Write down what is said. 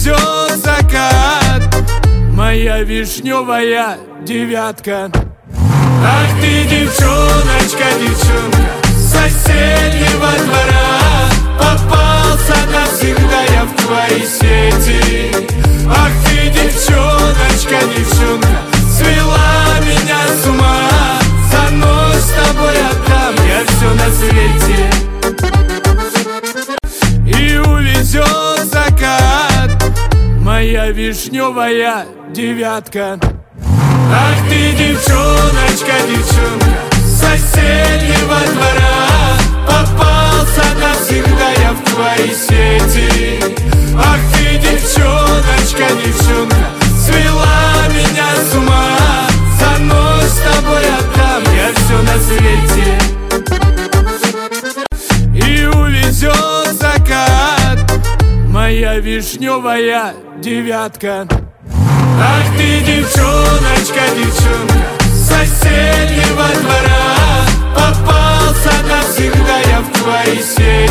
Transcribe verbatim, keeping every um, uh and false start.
увезет закат моя вишневая девятка. Ах ты, девчоночка, девчонка, с соседнего двора, попался навсегда я в твои сети. Ах ты, девчоночка, девчонка, свела меня с ума, за ночь с тобой отдам я все на свете. И увезет закат моя вишневая девятка. Ах ты, девчоночка, девчонка, с соседнего двора, попался навсегда я в твои сети. Ах ты, девчоночка, девчонка, свела меня с ума, за ночь с тобой отдам я все на свете. И увезет закат моя вишневая девятка. Ах ты, девчоночка, девчонка, с соседнего двора, попался навсегда я в твои сети.